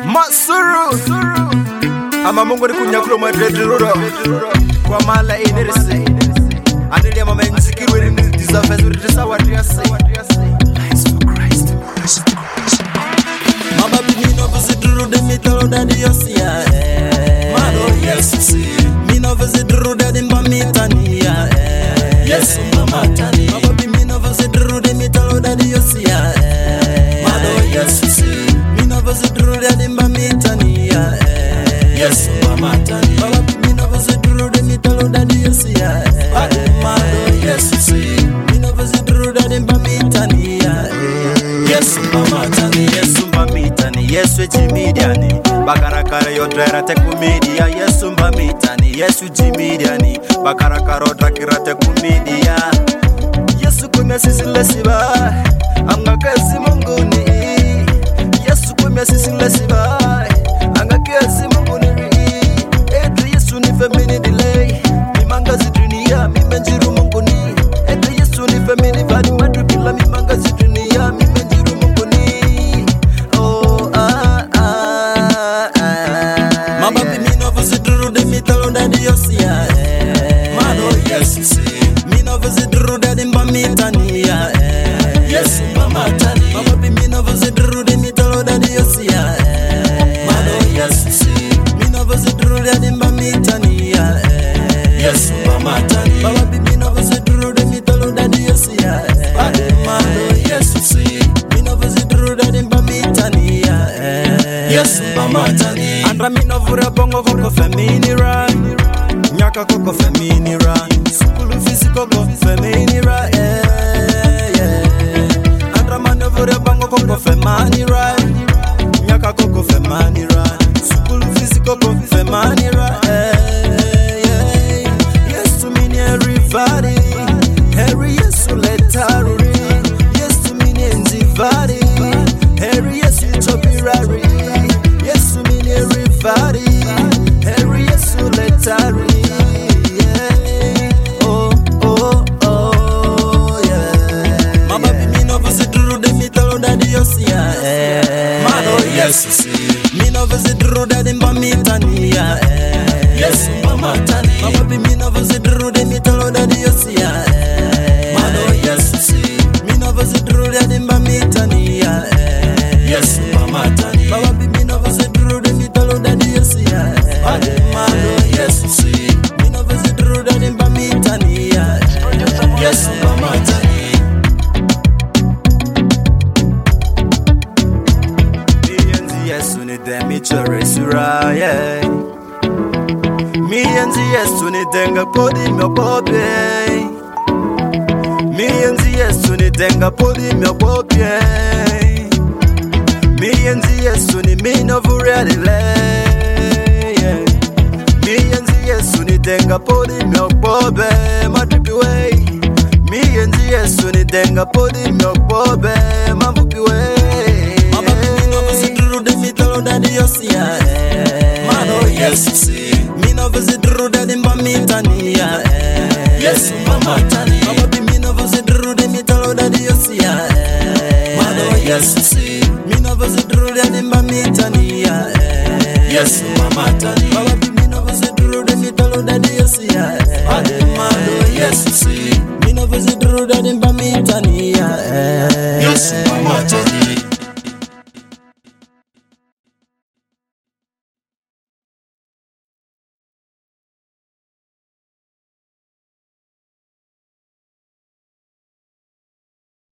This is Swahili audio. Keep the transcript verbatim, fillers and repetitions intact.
Masuru ama mungu ni kunyakulo madredruro kwa mala inerese anele mama nzikirwe ni deserve urisa watiase Nice for Christ Mama bimino vizidru de mitalo dadi yosia Mano yes Mino vizidru de mbamitania Yes mama tani Mama bimino vizidru de mitalo dadi yosia Mano yes Mino vizidru de mbamitania Yes mama tani Mama bimino vizidru de mitalo dadi yosia Mano yes Mino vizidru de mbamitania Yes mama tani Yes mbamitani Yes ujimidiani Bakarakara yodrera te kumidia Yes mbamitani Yes ujimidiani Bakarakara odrakira te kumidia Yesu kumya sisi lesiba Anga kezi munguni Yesu kumya sisi lesiba Anga kezi munguni Edri Yesu ni femini delay Mimanga zidunia Mimenjiru munguni Edri Yesu ni femini vadi madrukila Mimanga zidunia Mimenjiru munguni Oh ah ah ah Mama bimino vizidru de mitalo dadi yosia Mano yes Mino vizidru de mbamitania Yes mama tani Mama bimino vizidru de mitalo dadi yosia Mano yes Mino vizidru de mbamitania Yes mama tani Mama bimino vizidru de mitalo dadi yosia Mano yes Mino vizidru de mbamitania Yes mama tani Andra mino vura bongo koko femini run Nyaka koko femini run Sukulu fiziko koko femini run yeah, yeah. Andra mano vura bongo koko femani run Nyaka koko femani run Sukulu fiziko koko femani run yeah, yeah. Yes to mini everybody Harry yes to letaruri Yes to mini enzivadi Harry yes to topirari Yes to mini everybody Harry yes to letaruri yeah. Oh oh oh yeah Mama bimino vizidru de mitalo dadi yosia Mano yes Mino vizidru de mbamitania Yes mama tani Mama bimino vizidru de mitalo dadi yosia Mano yes Mino vizidru de mbamitania Yes mama tani Mama bimino vizidru de mitalo dadi yosia Mano yes Mino vizidru de mbamitania Yes mama tani Yesu ni demi choresura yeah Mi enzi Yesu ni denga podi myo bobe Mi enzi Yesu ni denga podi myo bobe Mi enzi Yesu ni mino vurelile yeah. Mi enzi Yesu ni denga podi myo bobe Madubi way Mi enzi Yesu ni denga podi myo bobe Mabubi way Mama bimino vizidru de mitalo dadi yosia Mano yes Mino vizidru de mbamitania Yes mama tani Mama bimino vizidru de mitalo dadi yosia Mano yes Mino vizidru de mbamitania Yes mama tani Mama bimino vizidru de mitalo dadi yosia Mano yes Mino vizidru de mbamitania Yes mama tani